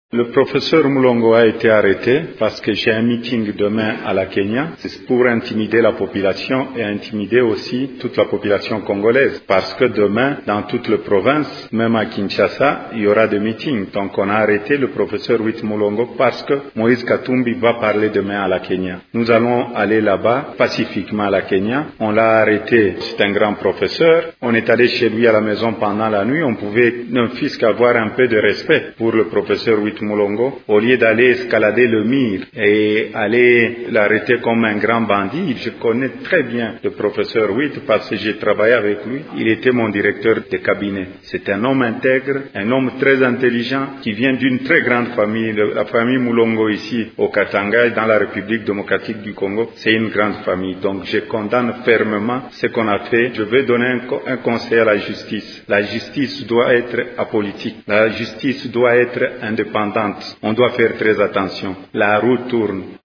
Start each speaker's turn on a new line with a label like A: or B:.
A: Le professeur Mulongo a été arrêté parce que j'ai un meeting demain à la Kenya. C'est pour intimider la population et intimider aussi toute la population congolaise. Parce que demain, dans toute la province, même à Kinshasa, il y aura des meetings. Donc on a arrêté le professeur Wit Mulongo parce que Moïse Katumbi va parler demain à la Kenya. Nous allons aller là-bas pacifiquement à la Kenya. On l'a arrêté, c'est un grand professeur. On est allé chez lui à la maison pendant la nuit. On pouvait, ne fût qu'avoir un peu de respect pour le professeur Wit Mulongo, au lieu d'aller escalader le mur et aller l'arrêter comme un grand bandit. Je connais très bien le professeur Witt parce que j'ai travaillé avec lui. Il était mon directeur de cabinet. C'est un homme intègre, un homme très intelligent qui vient d'une très grande famille. La famille Mulongo ici au Katanga, dans la République démocratique du Congo, c'est une grande famille. Donc je condamne fermement ce qu'on a fait. Je vais donner un conseil à la justice. La justice doit être apolitique. La justice doit être indépendante. On doit faire très attention. La roue tourne.